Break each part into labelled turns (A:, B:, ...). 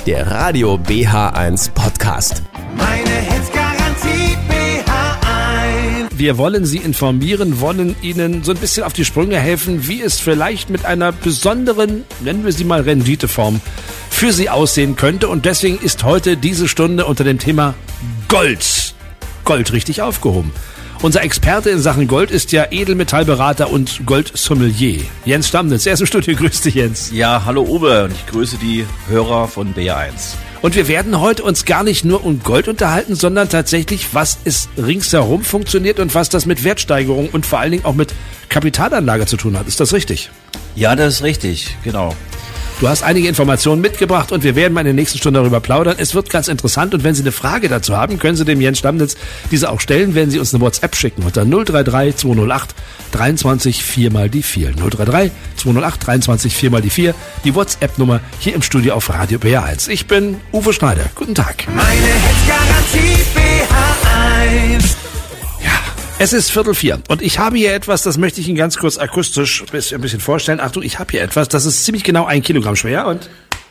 A: der Radio BH1 Podcast.
B: Meine Hits-Garantie BH1.
C: Wir wollen Sie informieren, wollen Ihnen so ein bisschen auf die Sprünge helfen, wie es vielleicht mit einer besonderen, nennen wir sie mal Renditeform, für Sie aussehen könnte. Und deswegen ist heute diese Stunde unter dem Thema Gold. Gold richtig aufgehoben. Unser Experte in Sachen Gold ist ja Edelmetallberater und Goldsommelier. Jens Stammnitz, er ist im Studio. Grüß dich, Jens.
D: Ja, hallo Uwe und ich grüße die Hörer von BR1.
C: Und wir werden heute uns gar nicht nur um Gold unterhalten, sondern tatsächlich, was es ringsherum funktioniert und was das mit Wertsteigerung und vor allen Dingen auch mit Kapitalanlage zu tun hat. Ist das richtig?
D: Ja, das ist richtig, genau.
C: Du hast einige Informationen mitgebracht und wir werden mal in der nächsten Stunde darüber plaudern. Es wird ganz interessant und wenn Sie eine Frage dazu haben, können Sie dem Jens Stammnitz diese auch stellen, wenn Sie uns eine WhatsApp schicken unter 033 208 23 4 mal die 4. 033 208 23 4 mal die 4. Die WhatsApp-Nummer hier im Studio auf Radio BR1. Ich bin Uwe Schneider. Guten Tag.
B: Meine Hits-Garantie BH1.
C: Es ist 3:45 und ich habe hier etwas, das möchte ich Ihnen ganz kurz akustisch ein bisschen vorstellen. Achtung, ich habe hier etwas, das ist ziemlich genau 1 Kilogramm schwer und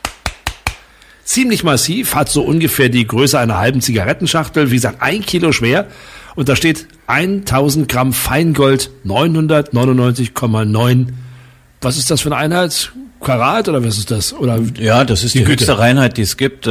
C: ziemlich massiv, hat so ungefähr die Größe einer halben Zigarettenschachtel, wie gesagt 1 Kilo schwer und da steht 1000 Gramm Feingold, 999,9. Was ist das für eine Einheit? Karat oder was ist das? Oder
D: ja, das ist die höchste Reinheit, die es gibt,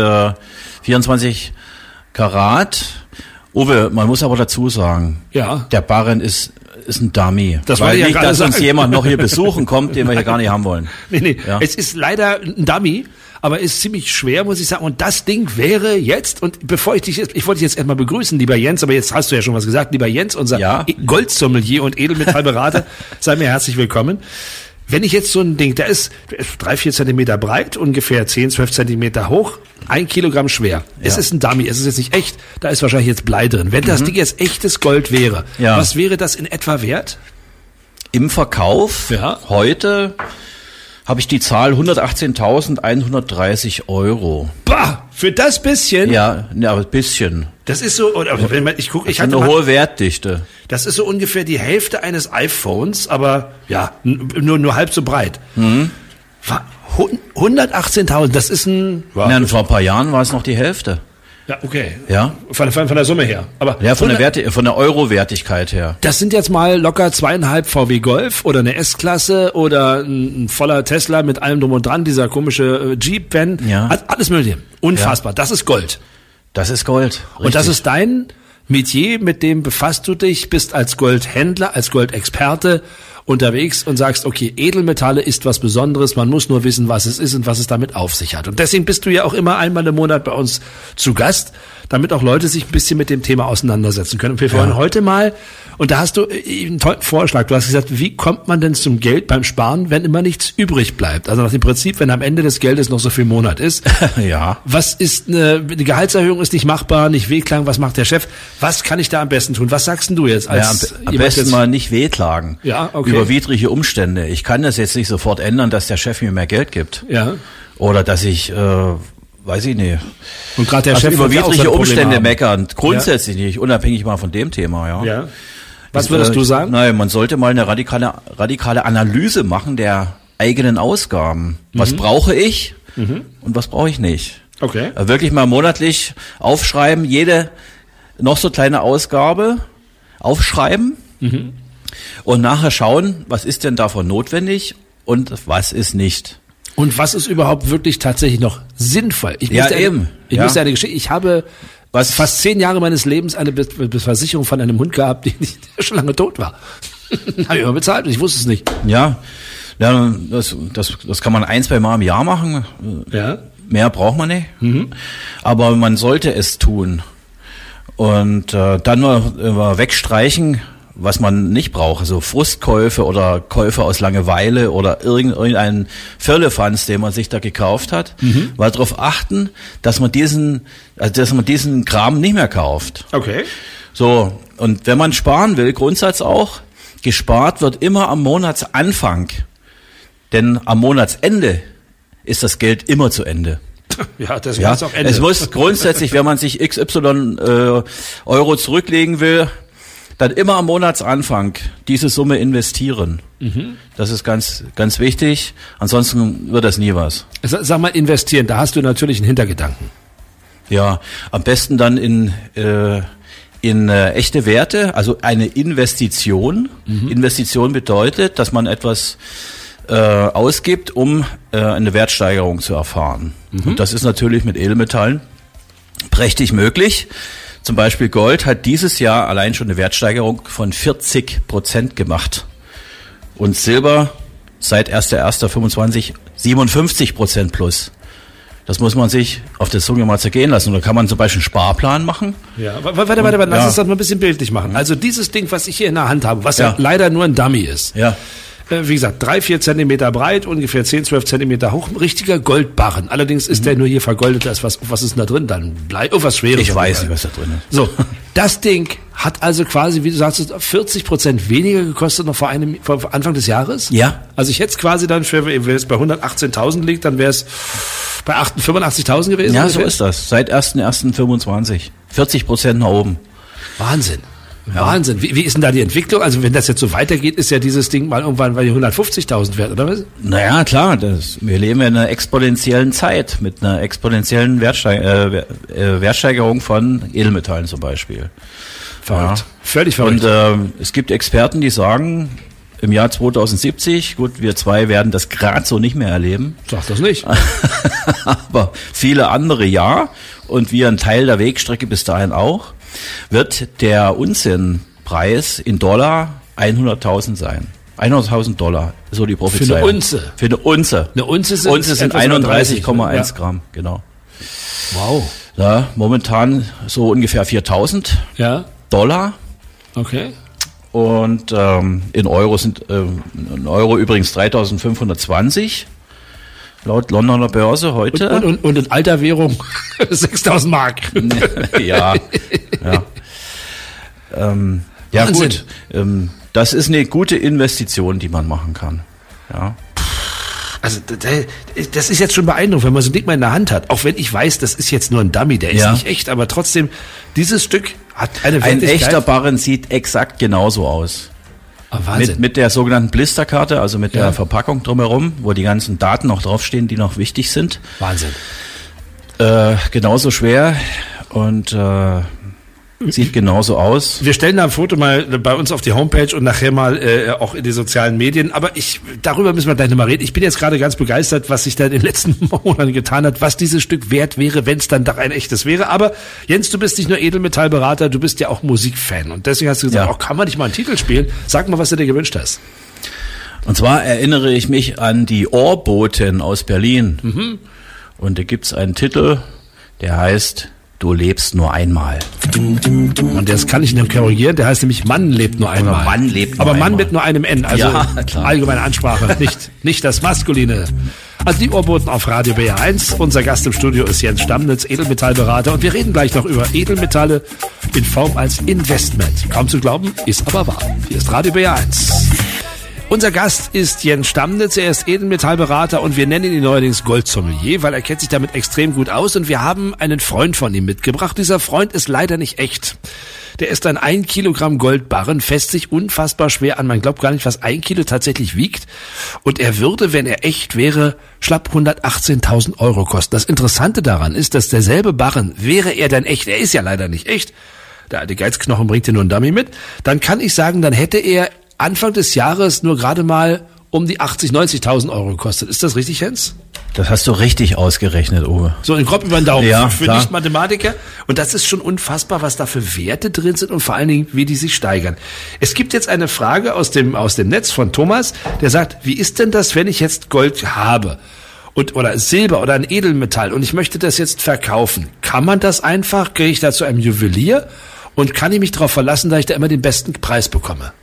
D: 24 Karat. Uwe, man muss aber dazu sagen,
C: ja,
D: der Barren ist ein Dummy.
C: Das
D: weil
C: ja
D: nicht, dass uns jemand noch hier besuchen kommt, den wir hier gar nicht haben wollen.
C: Nee,
D: ja.
C: Es ist leider ein Dummy, aber ist ziemlich schwer, muss ich sagen. Und das Ding wäre jetzt, und bevor ich wollte dich jetzt erstmal begrüßen, lieber Jens, aber jetzt hast du ja schon was gesagt, lieber Jens, unser Goldsommelier und Edelmetallberater, sei mir herzlich willkommen. Wenn ich jetzt so ein Ding, der ist 3-4 Zentimeter breit, ungefähr 10-12 Zentimeter hoch, 1 Kilogramm schwer. Ja. Es ist ein Dummy, es ist jetzt nicht echt, da ist wahrscheinlich jetzt Blei drin. Wenn das Ding jetzt echtes Gold wäre, was wäre das in etwa wert?
D: Im Verkauf heute habe ich die Zahl 118.130 €.
C: Bah, für das bisschen?
D: Ja, aber ein bisschen.
C: Das ist so, oder wenn man, ich gucke, ich hatte
D: eine hohe Wertdichte.
C: Das ist so ungefähr die Hälfte eines iPhones, aber ja, nur halb so breit. 118.000, das ist ein...
D: Vor ein paar Jahren war es noch die Hälfte.
C: Ja, okay.
D: Ja.
C: Von der Summe her. Aber
D: ja, von der Euro-Wertigkeit her.
C: Das sind jetzt mal locker 2,5 VW Golf oder eine S-Klasse oder ein voller Tesla mit allem drum und dran, dieser komische Jeep-Van. Ja. Alles Mögliche. Unfassbar. Ja. Das ist Gold.
D: Das ist Gold. Richtig.
C: Und das ist dein Metier, mit dem befasst du dich, bist als Goldhändler, als Goldexperte unterwegs und sagst, okay, Edelmetalle ist was Besonderes, man muss nur wissen, was es ist und was es damit auf sich hat. Und deswegen bist du ja auch immer einmal im Monat bei uns zu Gast, damit auch Leute sich ein bisschen mit dem Thema auseinandersetzen können. Und wir wollen heute mal, und da hast du einen tollen Vorschlag, du hast gesagt, wie kommt man denn zum Geld beim Sparen, wenn immer nichts übrig bleibt? Also nach dem Prinzip, wenn am Ende des Geldes noch so viel Monat ist.
D: Ja.
C: Was ist eine Gehaltserhöhung ist nicht machbar, nicht wehklagen, was macht der Chef? Was kann ich da am besten tun? Was sagst denn du jetzt?
D: Am besten mal nicht wehklagen.
C: Ja, okay.
D: Über widrige Umstände. Ich kann das jetzt nicht sofort ändern, dass der Chef mir mehr Geld gibt.
C: Ja.
D: Oder dass ich, weiß ich nicht.
C: Und gerade der Chef
D: über widrige Umstände meckern. Grundsätzlich nicht, unabhängig mal von dem Thema,
C: Ja. Was würdest du sagen?
D: Nein, man sollte mal eine radikale Analyse machen der eigenen Ausgaben. Was brauche ich und was brauche ich nicht?
C: Okay.
D: Wirklich mal monatlich aufschreiben, jede noch so kleine Ausgabe aufschreiben und nachher schauen, was ist denn davon notwendig und was ist nicht.
C: Und was ist überhaupt wirklich tatsächlich noch sinnvoll? Ich
D: müsste eine
C: Geschichte. Ich habe fast 10 Jahre meines Lebens eine Versicherung von einem Hund gehabt, der schon lange tot war. Habe ich immer bezahlt und ich wusste es nicht.
D: Ja, das kann man 1-2 Mal im Jahr machen.
C: Ja.
D: Mehr braucht man nicht. Aber man sollte es tun. Und dann nur wegstreichen, was man nicht braucht, so Frustkäufe oder Käufe aus Langeweile oder irgendeinen Firlefanz, den man sich da gekauft hat, weil darauf achten, dass man diesen Kram nicht mehr kauft.
C: Okay.
D: So, und wenn man sparen will, Grundsatz auch, gespart wird immer am Monatsanfang, denn am Monatsende ist das Geld immer zu Ende.
C: Ja, das ist auch Ende.
D: Es muss grundsätzlich, wenn man sich XY Euro zurücklegen will, dann immer am Monatsanfang diese Summe investieren. Das ist ganz, ganz wichtig. Ansonsten wird das nie was.
C: Sag mal, investieren, da hast du natürlich einen Hintergedanken.
D: Ja, am besten dann in echte Werte, also eine Investition. Investition bedeutet, dass man etwas ausgibt, um eine Wertsteigerung zu erfahren. Und das ist natürlich mit Edelmetallen prächtig möglich. Zum Beispiel Gold hat dieses Jahr allein schon eine Wertsteigerung von 40% gemacht. Und Silber seit 1.1.25 57% plus. Das muss man sich auf der Zunge mal zergehen lassen. Und da kann man zum Beispiel einen Sparplan machen.
C: Ja, warte, lass uns das mal ein bisschen bildlich machen. Also dieses Ding, was ich hier in der Hand habe, was ja leider nur ein Dummy ist.
D: Ja.
C: Wie gesagt, 3-4 Zentimeter breit, ungefähr 10-12 Zentimeter hoch, ein richtiger Goldbarren. Allerdings ist der nur hier vergoldet. Was ist denn da drin? Dann was Schweres.
D: Ich weiß nicht, was da drin ist.
C: So, das Ding hat also quasi, wie du sagst, 40% weniger gekostet noch vor Anfang des Jahres?
D: Ja.
C: Also ich hätte es quasi dann, wenn es bei 118.000 liegt, dann wäre es bei 85.000 gewesen.
D: Ja, so ist das. Seit 1.1.25. 40% nach oben.
C: Wahnsinn. Ja. Wahnsinn. Wie ist denn da die Entwicklung? Also wenn das jetzt so weitergeht, ist ja dieses Ding mal irgendwann bei 150.000 wert, oder was?
D: Naja, klar. Wir leben in einer exponentiellen Zeit mit einer exponentiellen Wertsteigerung von Edelmetallen zum Beispiel.
C: Verrückt.
D: Ja.
C: Völlig verrückt.
D: Und es gibt Experten, die sagen, im Jahr 2070, gut, wir zwei werden das gerade so nicht mehr erleben.
C: Sag das nicht.
D: Aber viele andere ja. Und wir einen Teil der Wegstrecke bis dahin auch. Wird der Unzenpreis in Dollar 100.000 sein. 100.000 $, so die Prophezeiung.
C: Für eine Unze?
D: Für eine Unze.
C: Eine Unze
D: sind 31,1 Gramm, genau.
C: Wow.
D: Ja, momentan so ungefähr 4.000 $.
C: Okay.
D: Und in Euro sind übrigens 3.520 laut Londoner Börse heute.
C: Und in alter Währung 6.000 Mark.
D: Ja. Ja gut. Das ist eine gute Investition, die man machen kann. Ja.
C: Also das ist jetzt schon beeindruckend, wenn man so ein Ding mal in der Hand hat. Auch wenn ich weiß, das ist jetzt nur ein Dummy, der ist nicht echt, aber trotzdem, dieses Stück hat eine Wertigkeit.
D: Ein echter Barren sieht exakt genauso aus.
C: Oh, Wahnsinn.
D: Mit der sogenannten Blisterkarte, also mit der Verpackung drumherum, wo die ganzen Daten noch draufstehen, die noch wichtig sind.
C: Wahnsinn.
D: Genauso schwer und sieht genauso aus.
C: Wir stellen da ein Foto mal bei uns auf die Homepage und nachher mal auch in die sozialen Medien. Aber darüber müssen wir gleich nochmal reden. Ich bin jetzt gerade ganz begeistert, was sich da in den letzten Monaten getan hat, was dieses Stück wert wäre, wenn es dann doch ein echtes wäre. Aber Jens, du bist nicht nur Edelmetallberater, du bist ja auch Musikfan. Und deswegen hast du gesagt, kann man nicht mal einen Titel spielen? Sag mal, was du dir gewünscht hast.
D: Und zwar erinnere ich mich an die Ohrboten aus Berlin. Und da gibt's einen Titel, der heißt Du lebst nur einmal.
C: Und das kann ich nicht korrigieren, der heißt nämlich Mann lebt nur einmal.
D: Aber Mann lebt nur
C: Aber
D: einmal.
C: Mann mit nur einem N, also allgemeine Ansprache, nicht das Maskuline. Also die Ohrboten auf Radio BR1. Unser Gast im Studio ist Jens Stammnitz, Edelmetallberater. Und wir reden gleich noch über Edelmetalle in Form als Investment. Kaum zu glauben, ist aber wahr. Hier ist Radio BR1. Unser Gast ist Jens Stammnitz, er ist Edelmetallberater und wir nennen ihn neuerdings Goldsommelier, weil er kennt sich damit extrem gut aus und wir haben einen Freund von ihm mitgebracht. Dieser Freund ist leider nicht echt. Der ist ein 1 Kilogramm Goldbarren, fässt sich unfassbar schwer an. Man glaubt gar nicht, was 1 Kilo tatsächlich wiegt. Und er würde, wenn er echt wäre, schlapp 118.000 € kosten. Das Interessante daran ist, dass derselbe Barren, wäre er dann echt, er ist ja leider nicht echt, der alte Geizknochen bringt dir nur einen Dummy mit, dann kann ich sagen, dann hätte er Anfang des Jahres nur gerade mal um die 90.000 € gekostet. Ist das richtig, Jens?
D: Das hast du richtig ausgerechnet, Uwe.
C: So in grob über den Daumen für
D: klar.
C: Nicht-Mathematiker. Und das ist schon unfassbar, was da für Werte drin sind und vor allen Dingen, wie die sich steigern. Es gibt jetzt eine Frage aus dem Netz von Thomas, der sagt, wie ist denn das, wenn ich jetzt Gold habe? Oder Silber oder ein Edelmetall und ich möchte das jetzt verkaufen. Kann man das einfach? Gehe ich da zu einem Juwelier? Und kann ich mich darauf verlassen, dass ich da immer den besten Preis bekomme?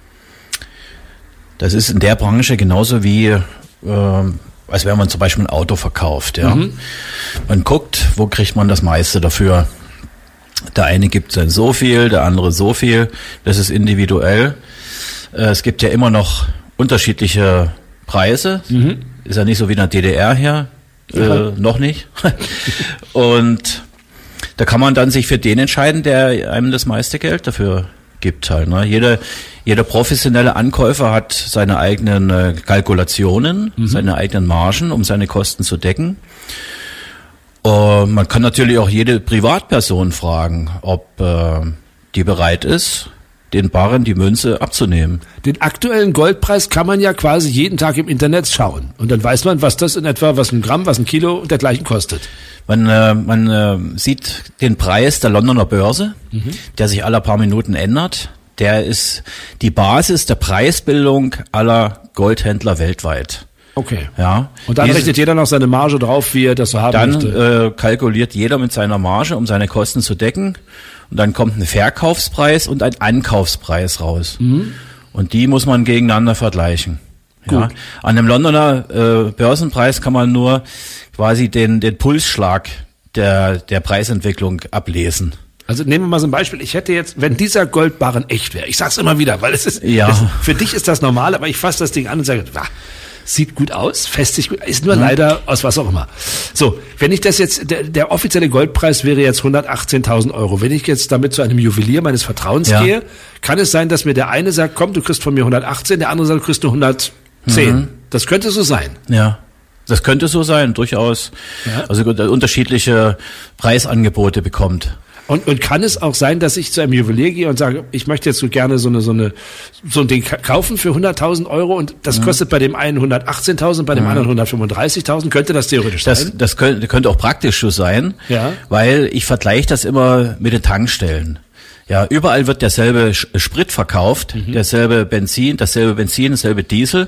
D: Das ist in der Branche genauso wie, als wenn man zum Beispiel ein Auto verkauft. Ja. Man guckt, wo kriegt man das meiste dafür. Der eine gibt dann so viel, der andere so viel. Das ist individuell. Es gibt ja immer noch unterschiedliche Preise. Ist ja nicht so wie in der DDR her. Noch nicht. Und da kann man dann sich für den entscheiden, der einem das meiste Geld dafür gibt halt. Ne? Jeder professionelle Ankäufer hat seine eigenen Kalkulationen, seine eigenen Margen, um seine Kosten zu decken. Man kann natürlich auch jede Privatperson fragen, ob die bereit ist, den Barren die Münze abzunehmen.
C: Den aktuellen Goldpreis kann man ja quasi jeden Tag im Internet schauen. Und dann weiß man, was das in etwa, was ein Gramm, was ein Kilo und dergleichen kostet.
D: Man sieht den Preis der Londoner Börse, der sich alle paar Minuten ändert. Der ist die Basis der Preisbildung aller Goldhändler weltweit.
C: Okay.
D: Ja.
C: Und dann rechnet jeder noch seine Marge drauf, wie er das so haben möchte.
D: Dann kalkuliert jeder mit seiner Marge, um seine Kosten zu decken. Und dann kommt ein Verkaufspreis und ein Ankaufspreis raus. Und die muss man gegeneinander vergleichen. Ja. An dem Londoner Börsenpreis kann man nur quasi den Pulsschlag der Preisentwicklung ablesen.
C: Also nehmen wir mal so ein Beispiel. Ich hätte jetzt, wenn dieser Goldbarren echt wäre, ich sag's immer wieder, weil für dich ist das normal, aber ich fasse das Ding an und sage, sieht gut aus, fässt sich gut, ist nur leider aus was auch immer. So, wenn ich das jetzt, der offizielle Goldpreis wäre jetzt 118.000 Euro. Wenn ich jetzt damit zu einem Juwelier meines Vertrauens gehe, kann es sein, dass mir der eine sagt, komm, du kriegst von mir 118, der andere sagt, du kriegst nur 110. Das könnte so sein.
D: Ja. Das könnte so sein, durchaus. Ja. Also unterschiedliche Preisangebote bekommt.
C: Und kann es auch sein, dass ich zu einem Juwelier gehe und sage, ich möchte jetzt so gerne so ein Ding kaufen für 100.000 Euro und das kostet bei dem einen 118.000, bei dem anderen 135.000? Könnte das theoretisch sein?
D: Das könnte auch praktisch so sein, weil ich vergleiche das immer mit den Tankstellen. Ja, überall wird derselbe Sprit verkauft, derselbe Benzin, dasselbe Diesel.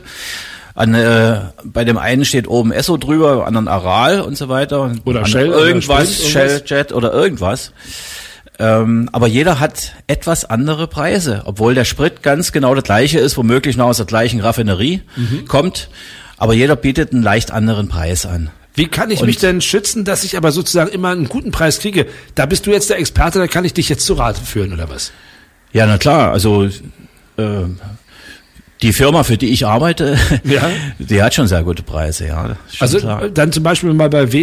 D: Bei dem einen steht oben Esso drüber, beim anderen Aral und so weiter.
C: Oder Shell,
D: irgendwas, Shell, Jet oder irgendwas. Aber jeder hat etwas andere Preise, obwohl der Sprit ganz genau das gleiche ist, womöglich noch aus der gleichen Raffinerie kommt. Aber jeder bietet einen leicht anderen Preis an.
C: Wie kann ich mich denn schützen, dass ich aber sozusagen immer einen guten Preis kriege? Da bist du jetzt der Experte, da kann ich dich jetzt zu Rate führen, oder was?
D: Ja, na klar, also die Firma, für die ich arbeite, die hat schon sehr gute Preise, ja.
C: Also
D: klar.
C: Dann zum Beispiel mal bei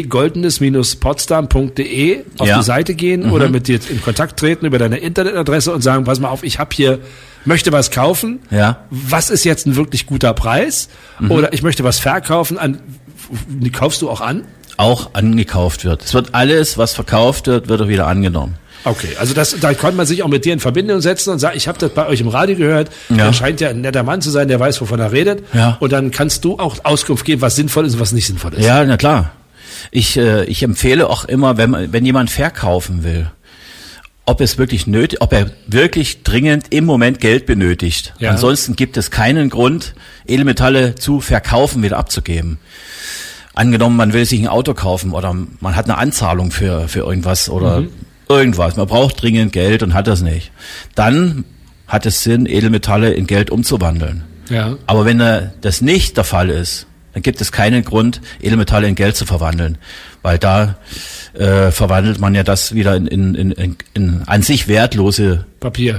C: www.goldenes-potsdam.de auf die Seite gehen oder mit dir in Kontakt treten über deine Internetadresse und sagen, pass mal auf, ich habe hier, möchte was kaufen. Ja. Was ist jetzt ein wirklich guter Preis? Oder ich möchte was verkaufen. Kaufst du auch an?
D: Auch angekauft wird. Es wird alles, was verkauft wird, wird auch wieder angenommen.
C: Okay, also da kann man sich auch mit dir in Verbindung setzen und sagen, ich habe das bei euch im Radio gehört, der scheint ja ein netter Mann zu sein, der weiß, wovon er redet. Ja. Und dann kannst du auch Auskunft geben, was sinnvoll ist und was nicht sinnvoll ist.
D: Ja, na klar. Ich empfehle auch immer, wenn jemand verkaufen will, ob er wirklich dringend im Moment Geld benötigt. Ja. Ansonsten gibt es keinen Grund, Edelmetalle zu verkaufen, wieder abzugeben. Angenommen, man will sich ein Auto kaufen oder man hat eine Anzahlung für irgendwas oder irgendwas. Man braucht dringend Geld und hat das nicht. Dann hat es Sinn, Edelmetalle in Geld umzuwandeln. Ja. Aber wenn das nicht der Fall ist, dann gibt es keinen Grund, Edelmetalle in Geld zu verwandeln. Weil da verwandelt man ja das wieder in an sich wertlose Papier.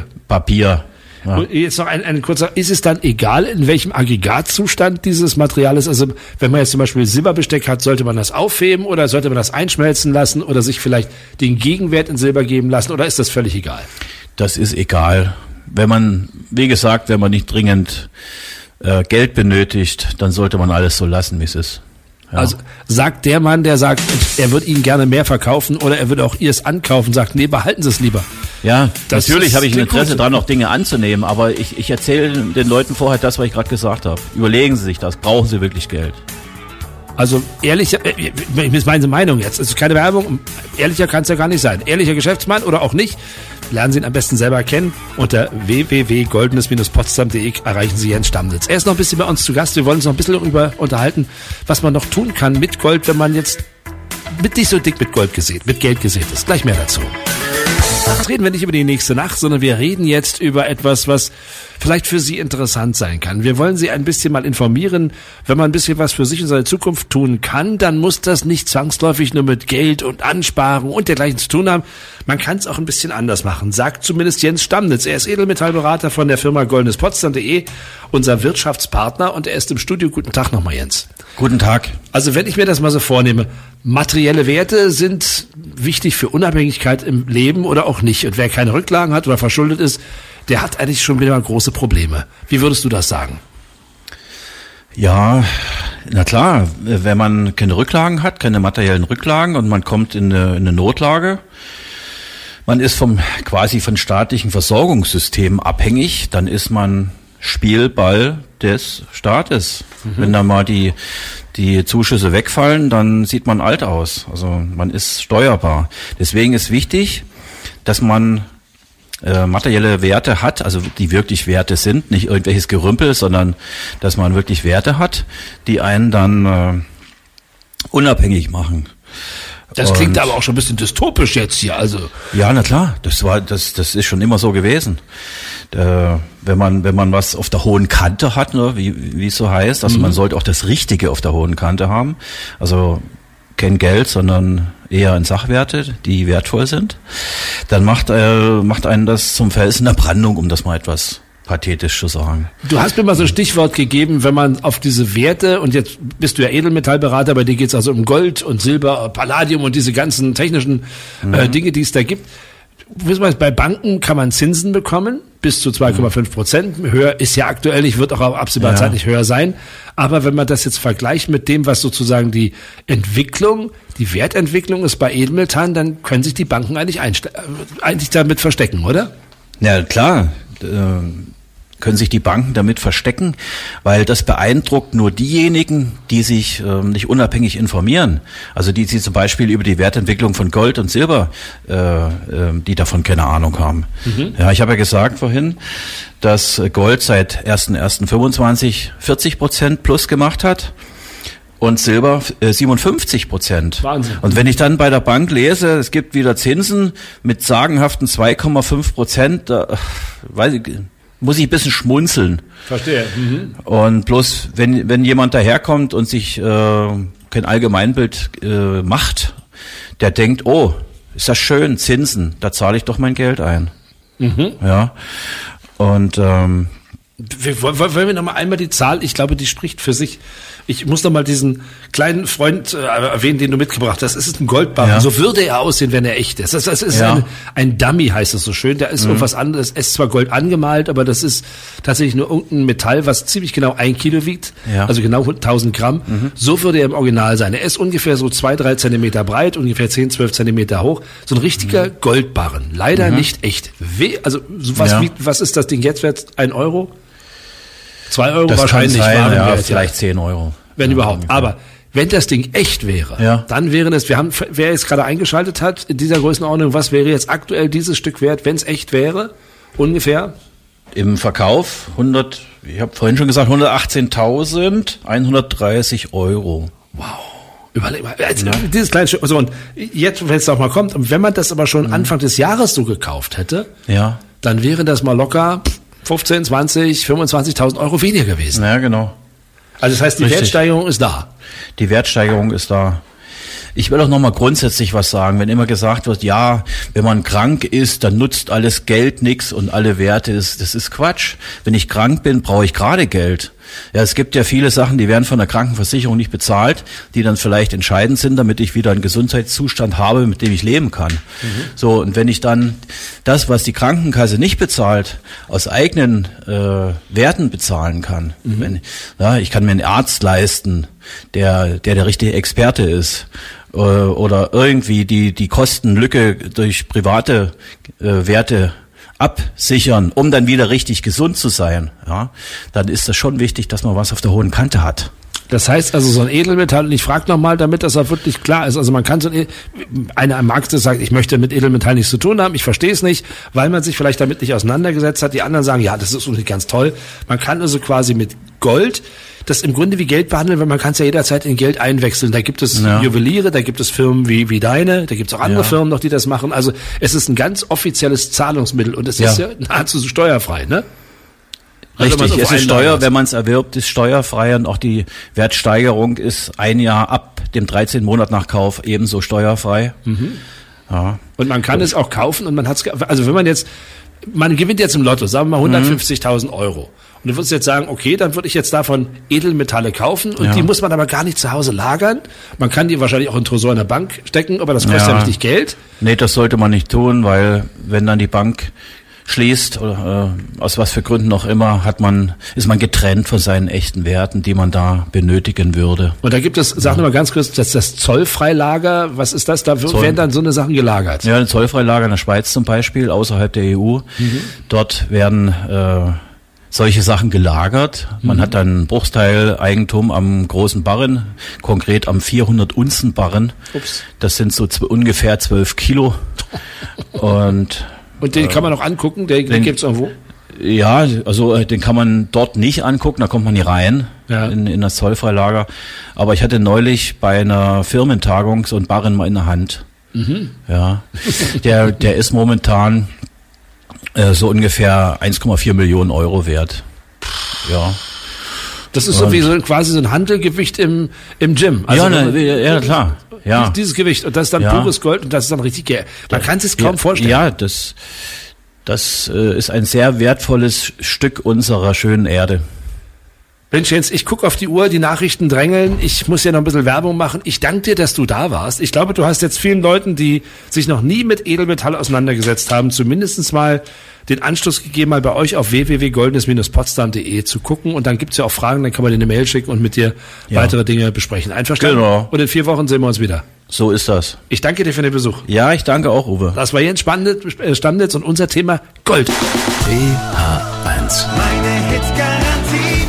D: Ja.
C: Und jetzt noch ein kurzer, ist es dann egal, in welchem Aggregatzustand dieses Material ist? Also wenn man jetzt zum Beispiel Silberbesteck hat, sollte man das aufheben oder sollte man das einschmelzen lassen oder sich vielleicht den Gegenwert in Silber geben lassen oder ist das völlig egal?
D: Das ist egal. Wenn man nicht dringend Geld benötigt, dann sollte man alles so lassen, wie es ist. Ja.
C: Also sagt der Mann, der sagt, er wird Ihnen gerne mehr verkaufen oder er wird auch ihr es ankaufen, sagt, nee, behalten Sie es lieber.
D: Ja, natürlich habe ich ein Interesse daran, noch Dinge anzunehmen, aber ich erzähle den Leuten vorher das, was ich gerade gesagt habe. Überlegen Sie sich das, brauchen Sie wirklich Geld?
C: Also ehrlicher, ist meine Meinung jetzt, es ist keine Werbung, ehrlicher kann es ja gar nicht sein. Ehrlicher Geschäftsmann oder auch nicht, lernen Sie ihn am besten selber kennen. Unter www.goldenes-potsdam.de erreichen Sie Jens Stammnitz. Er ist noch ein bisschen bei uns zu Gast, wir wollen uns noch ein bisschen darüber unterhalten, was man noch tun kann mit Gold, wenn man jetzt nicht so dick mit Geld gesät ist. Gleich mehr dazu. Jetzt reden wir nicht über die nächste Nacht, sondern wir reden jetzt über etwas, was vielleicht für Sie interessant sein kann. Wir wollen Sie ein bisschen mal informieren. Wenn man ein bisschen was für sich und seine Zukunft tun kann, dann muss das nicht zwangsläufig nur mit Geld und Ansparen und dergleichen zu tun haben. Man kann es auch ein bisschen anders machen, sagt zumindest Jens Stammnitz. Er ist Edelmetallberater von der Firma goldenes-potsdam.de, unser Wirtschaftspartner, und er ist im Studio. Guten Tag nochmal, Jens.
D: Guten Tag.
C: Also wenn ich mir das mal so vornehme, Materielle Werte sind wichtig für Unabhängigkeit im Leben oder auch nicht. Und wer keine Rücklagen hat oder verschuldet ist, der hat eigentlich schon wieder große Probleme. Wie würdest du das sagen?
D: Ja, na klar, wenn man keine Rücklagen hat, keine materiellen Rücklagen und man kommt in eine Notlage, man ist quasi von staatlichen Versorgungssystemen abhängig, dann ist man Spielball des Staates. Wenn da mal die Zuschüsse wegfallen, dann sieht man alt aus. Also man ist steuerbar. Deswegen ist wichtig, dass man materielle Werte hat, also die wirklich Werte sind, nicht irgendwelches Gerümpel, sondern dass man wirklich Werte hat, die einen dann unabhängig machen.
C: Das klingt aber auch schon ein bisschen dystopisch jetzt hier, also.
D: Ja, na klar, das ist schon immer so gewesen. Wenn man was auf der hohen Kante hat, ne, wie es so heißt, also man sollte auch das Richtige auf der hohen Kante haben. Also kein Geld, sondern eher in Sachwerte, die wertvoll sind. Dann macht einen das zum Felsen der Brandung, um das mal etwas pathetisch zu sagen.
C: Du hast mir mal so ein Stichwort gegeben, wenn man auf diese Werte, und jetzt bist du ja Edelmetallberater, bei dir geht es also um Gold und Silber, Palladium und diese ganzen technischen Dinge, die es da gibt. Bei Banken kann man Zinsen bekommen, bis zu 2,5%. Höher ist ja aktuell nicht, wird auch auf absehbarer Zeit nicht höher sein. Aber wenn man das jetzt vergleicht mit dem, was sozusagen die Wertentwicklung ist bei Edelmetallen, dann können sich die Banken eigentlich damit verstecken, oder?
D: Ja, klar. Können sich die Banken damit verstecken, weil das beeindruckt nur diejenigen, die sich nicht unabhängig informieren. Also die zum Beispiel über die Wertentwicklung von Gold und Silber, die davon keine Ahnung haben. Ja, ich habe ja gesagt vorhin, dass Gold seit 1.1.25 40% plus gemacht hat und Silber 57%.
C: Wahnsinn.
D: Und wenn ich dann bei der Bank lese, es gibt wieder Zinsen mit sagenhaften 2,5%, weiß ich, muss ich ein bisschen schmunzeln.
C: Verstehe.
D: Und bloß, wenn jemand daherkommt und sich kein Allgemeinbild macht, der denkt, oh, ist das schön, Zinsen, da zahle ich doch mein Geld ein. Ja. Und
C: wollen wir noch mal einmal die Zahl, ich glaube, die spricht für sich. Ich muss noch mal diesen kleinen Freund erwähnen, den du mitgebracht hast. Es ist ein Goldbarren.
D: Ja.
C: So würde er aussehen, wenn er echt ist. Das ist ein Dummy, heißt es so schön. Der ist irgendwas anderes. Es ist zwar Gold angemalt, aber das ist tatsächlich nur irgendein Metall, was ziemlich genau 1 Kilo wiegt.
D: Ja.
C: Also genau 1000 Gramm. So würde er im Original sein. Er ist ungefähr so 2-3 Zentimeter breit, ungefähr 10-12 Zentimeter hoch. So ein richtiger Goldbarren. Leider nicht echt. Was ist das Ding jetzt wert? 1 Euro? 2 Euro
D: das
C: wahrscheinlich.
D: Kann sein, vielleicht 10 Euro.
C: Wenn überhaupt.
D: Ungefähr.
C: Aber wenn das Ding echt wäre, dann wären es, wer jetzt gerade eingeschaltet hat, in dieser Größenordnung, was wäre jetzt aktuell dieses Stück wert, wenn es echt wäre? Ungefähr?
D: Im Verkauf ich habe vorhin schon gesagt, 118.130 Euro.
C: Wow. Überleg mal, dieses kleine Stück. So, und jetzt, wenn es auch mal kommt, und wenn man das aber schon Anfang des Jahres so gekauft hätte, dann wäre das mal locker 15, 20, 25.000 Euro weniger gewesen.
D: Ja, genau.
C: Also das heißt, die Wertsteigerung ist da.
D: Die Wertsteigerung ist da. Ich will auch noch mal grundsätzlich was sagen. Wenn immer gesagt wird, ja, wenn man krank ist, dann nutzt alles Geld nix und alle Werte das ist Quatsch. Wenn ich krank bin, brauche ich gerade Geld. Ja, es gibt ja viele Sachen, die werden von der Krankenversicherung nicht bezahlt, die dann vielleicht entscheidend sind, damit ich wieder einen Gesundheitszustand habe, mit dem ich leben kann. So, und wenn ich dann das, was die Krankenkasse nicht bezahlt, aus eigenen Werten bezahlen kann, ich kann mir einen Arzt leisten, der richtige Experte ist, oder irgendwie die Kostenlücke durch private Werte absichern, um dann wieder richtig gesund zu sein, dann ist das schon wichtig, dass man was auf der hohen Kante hat.
C: Das heißt also so ein Edelmetall, und ich frage nochmal, damit das auch wirklich klar ist, also man kann einer am Markt sagt, ich möchte mit Edelmetall nichts zu tun haben, ich verstehe es nicht, weil man sich vielleicht damit nicht auseinandergesetzt hat, die anderen sagen, ja, das ist nicht ganz toll. Man kann also quasi mit Gold das im Grunde wie Geld behandeln, weil man kann es ja jederzeit in Geld einwechseln. Da gibt es Juweliere, da gibt es Firmen wie deine, da gibt es auch andere Firmen noch, die das machen. Also es ist ein ganz offizielles Zahlungsmittel und es ist ja nahezu steuerfrei, ne?
D: Richtig, es ist wenn man es erwirbt, ist steuerfrei und auch die Wertsteigerung ist 1 Jahr ab dem 13. Monat nach Kauf ebenso steuerfrei.
C: Ja. Und man kann es auch kaufen und man hat es, also wenn man jetzt man gewinnt jetzt im Lotto, sagen wir mal 150.000 Euro. Und du würdest jetzt sagen, okay, dann würde ich jetzt davon Edelmetalle kaufen und die muss man aber gar nicht zu Hause lagern. Man kann die wahrscheinlich auch in den Tresor in der Bank stecken, aber das kostet ja richtig Geld.
D: Nee, das sollte man nicht tun, weil wenn dann die Bank schließt, oder aus was für Gründen auch immer, ist man getrennt von seinen echten Werten, die man da benötigen würde.
C: Und da gibt es, sag mal ganz kurz, das Zollfreilager, was ist das? Da werden dann so eine Sachen gelagert.
D: Ja, ein Zollfreilager in der Schweiz zum Beispiel, außerhalb der EU. Dort werden solche Sachen gelagert. Man hat dann einen Bruchteil Eigentum am großen Barren, konkret am 400 Unzen Barren.
C: Ups.
D: Das sind so ungefähr 12 Kilo. Und
C: den kann man auch angucken, den gibt's irgendwo?
D: Ja, also den kann man dort nicht angucken, da kommt man nie rein in das Zollfreilager. Aber ich hatte neulich bei einer Firmentagung so einen Barren mal in der Hand. Ja, der ist momentan so ungefähr 1,4 Millionen Euro wert. Ja.
C: Das ist so wie quasi so ein Handelgewicht im Gym. Also
D: ja, klar. Ja.
C: Dieses Gewicht. Und das ist dann pures Gold und das ist dann richtig Geld. Man kann es sich kaum vorstellen.
D: Ja, das ist ein sehr wertvolles Stück unserer schönen Erde.
C: Mensch, Jens, ich gucke auf die Uhr, die Nachrichten drängeln. Ich muss ja noch ein bisschen Werbung machen. Ich danke dir, dass du da warst. Ich glaube, du hast jetzt vielen Leuten, die sich noch nie mit Edelmetall auseinandergesetzt haben, zumindest mal den Anstoß gegeben, mal bei euch auf www.goldenes-potsdam.de zu gucken. Und dann gibt's ja auch Fragen, dann kann man dir eine Mail schicken und mit dir weitere Dinge besprechen. Einverstanden?
D: Genau.
C: Und in 4 Wochen sehen wir uns wieder.
D: So ist das.
C: Ich danke dir für den Besuch.
D: Ja, ich danke auch, Uwe.
C: Das war Jens Standnitz und unser Thema Gold.
A: BH1.
B: Meine Hits-Garantie.